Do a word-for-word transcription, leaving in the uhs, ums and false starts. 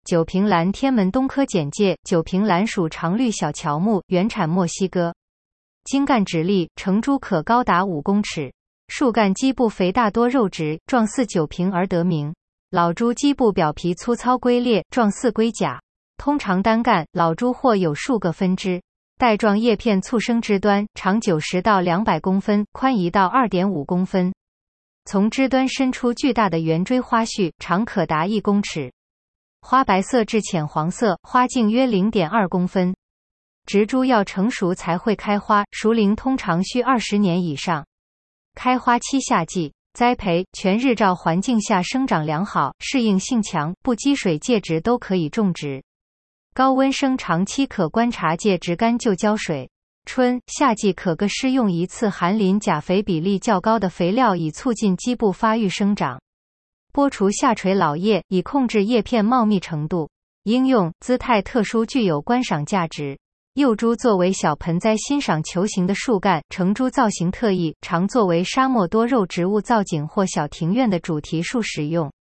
九瓶兰天门冬科简介。九瓶兰属常绿小乔木，原产墨西哥。茎干直立，成株可高达五公尺，树干基部肥大多肉质，状似九瓶而得名。老株基部表皮粗糙龟裂，状似龟甲，通常单干，老株或有数个分支。带状叶片簇生枝端，长九十到两百公分，宽一到二点五公分。从枝端伸出巨大的圆锥花序，长可达一公尺。花白色至浅黄色，花径约 零点二公分。植株要成熟才会开花，熟龄通常需二十年以上。开花期夏季。栽培全日照环境下生长良好，适应性强，不积水介质都可以种植。高温生长期可观察介质干就浇水。春夏季可各施用一次含磷钾肥比例较高的肥料，以促进基部发育生长。剥除下垂老叶，以控制叶片茂密程度。应用姿态特殊，具有观赏价值。幼株作为小盆栽欣赏球形的树干，成株造型特异，常作为沙漠多肉植物造景或小庭院的主题树使用。